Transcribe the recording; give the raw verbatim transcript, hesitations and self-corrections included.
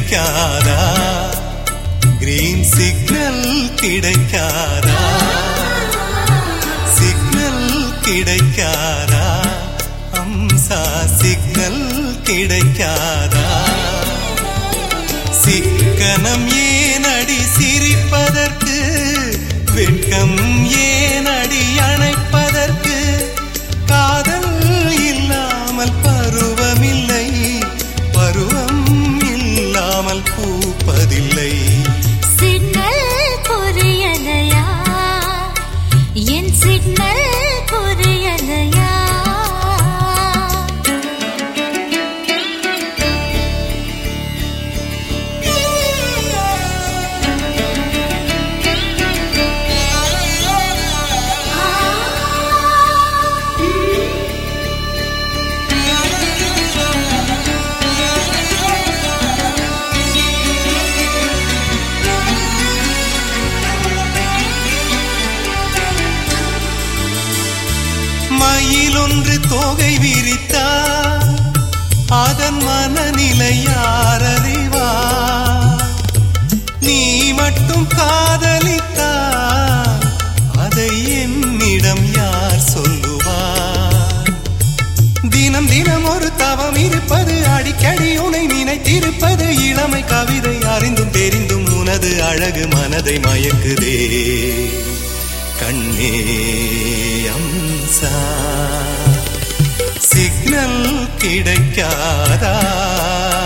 கிடைக்காதா green signal கிடைக்காதா signal கிடைக்காதா அம்சா சிக்னல் கிடைக்காதா சிக்கனம் ஏனடி சிரிப்பதற்கு வெட்கம் ஏனடி அணைப்பதற்கு காதல் இல்லாமல் பருவமில்லை பருவம் இல்லாமல் பூப்பதில்லை சிக்னல் புரியலையா என் சிக்னல் புரியலையா மயில் ஒன்று தோகை விரித்தார் அதன் மனநிலை யார் அறிவார் நீ மட்டும் காதலித்தார் அதை என்னிடம் யார் சொல்லுவார் தினம் தினம் ஒரு தவம் இருப்பது அடிக்கடி உனை நினைத்திருப்பது இளமை கவிதை அறிந்தும் தெரிந்தும் உனது அழகு மனதை மயக்குதே கண்ணே அம்சா சிக்னல் கிடைக்காதா